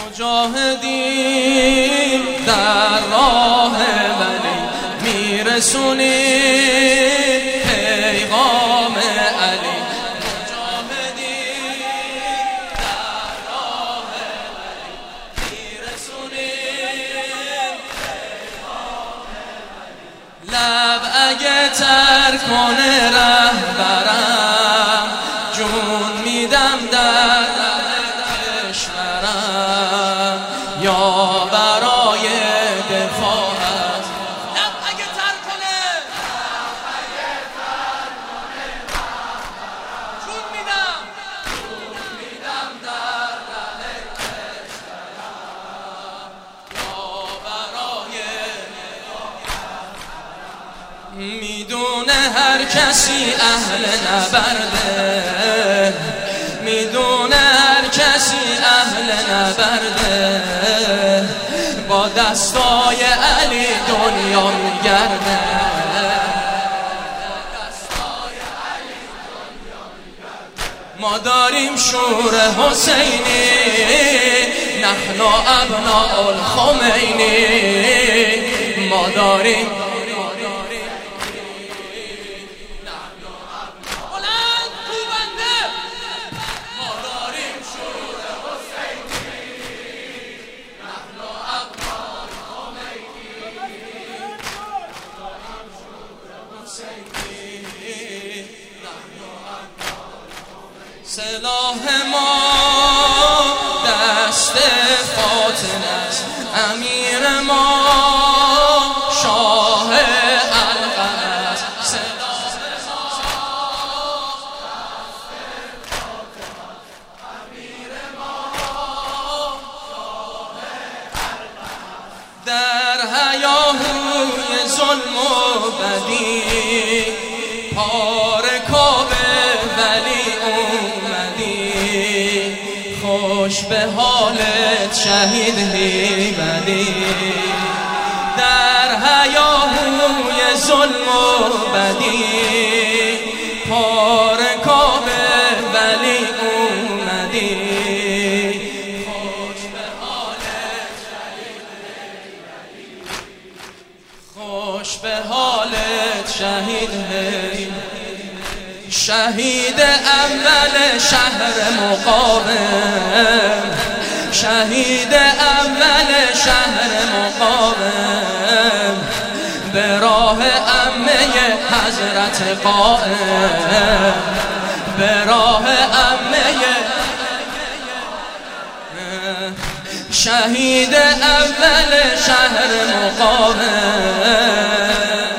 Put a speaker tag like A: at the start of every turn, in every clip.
A: مجاهدین در راه ولی میرسونید پیغام علی. مجاهدین در راه ولی میرسونید پیغام علی. لب اگه تر کنه رهبرم جون میدم در کشورم یا برای دفاع از لب اگه تر کنه جون میدم در کشورم یا برای میدونه هر کسی اهل نبرده، میدونه هر کسی اهل نبرده، با دستای علی دنیا میگرده. ما داریم شور حسینی، نحن ابناء الخمینی. ما داریم سلاح ما دست فاطم است، امیر ما شاه القم است. سلاح ما دست فاطم است، امیر ما شاه القم است. در هیاهوی ظلم و بدی پاره کعبه ولی خوش به حالت شهید هیبدی. در هیاهوی ظلم و بدی پاره کعبه ولی اومدی. خوش به حالت شهید هیبدی، خوش به حالت شهید هیبدی. شهید اول شهر مقاوم، شهید اول شهر مقاوم، به راه عمه حضرت قائم، به راه عمه شهید اول شهر مقاوم.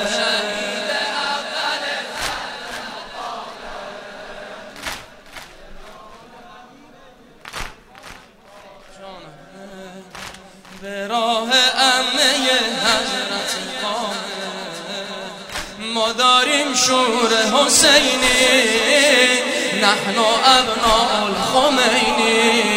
A: به راه عمه حضرت قائم. ما داریم شور حسینی، نحن ابناء الخمینی.